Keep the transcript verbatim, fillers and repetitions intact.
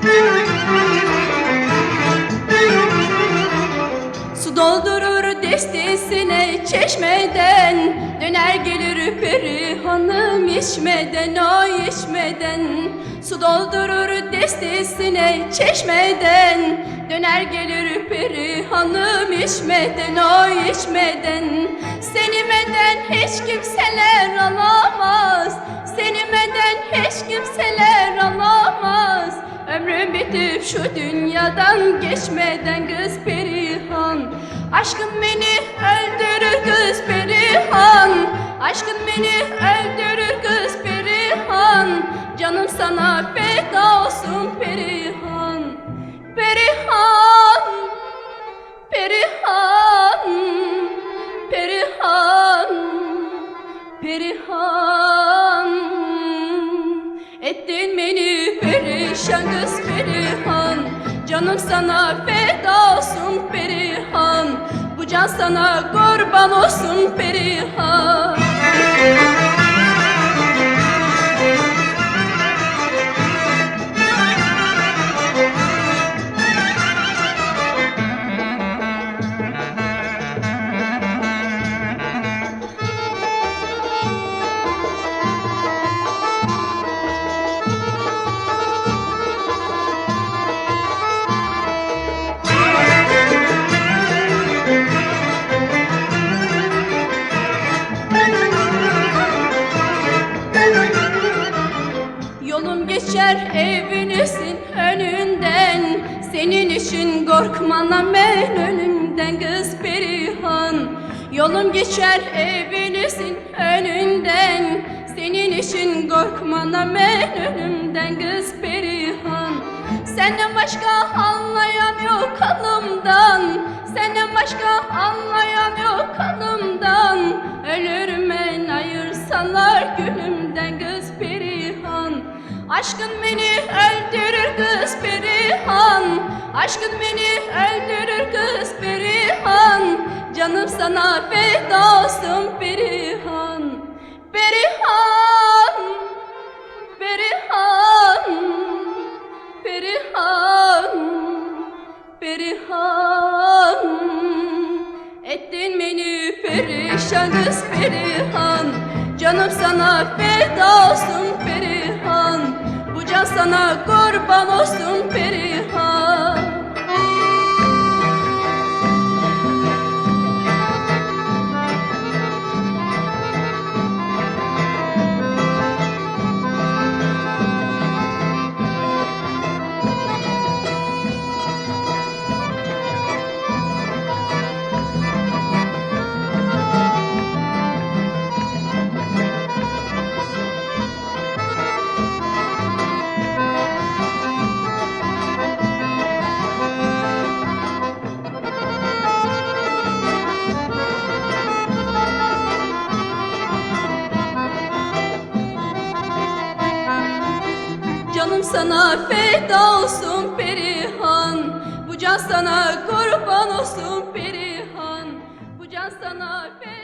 Su doldurur destesine çeşmeden, döner gelir peri hanım içmeden, o içmeden. Su doldurur destesine çeşmeden, döner gelir peri hanım içmeden, o içmeden. Seni meden hiç kimseler alamaz, seni meden hiç kimseler alamaz. Ömrüm bitip şu dünyadan geçmeden kız Perihan. Aşkın beni öldürür kız Perihan, aşkın beni öldürür kız Perihan. Canım sana feda olsun Perihan. Perihan, Perihan, Perihan, Perihan. Ettin beni perişan kız Perihan. Canım sana feda olsun Perihan. Bu can sana kurban olsun Perihan. Yolum geçer evinizin önünden, senin için korkmanam ben ölümden kız Perihan. Yolum geçer evinizin önünden, senin için korkmanam ben ölümden kız Perihan. Senden başka anlayan yok halımdan, senden başka anlayan yok halımdan. Ölürüm ben ayırsalar gülümden kız Perihan. Aşkın beni öldürür kız Perihan, aşkın beni öldürür kız Perihan. Canım sana feda olsun Perihan. Perihan, Perihan, Perihan, Perihan. Ettin beni perişan kız Perihan. Canım sana feda olsun Perihan. Bu can sana kurban olsun Perihan. Canım sana feda olsun Perihan. Bu can sana kurban olsun Perihan. Bu can sana feda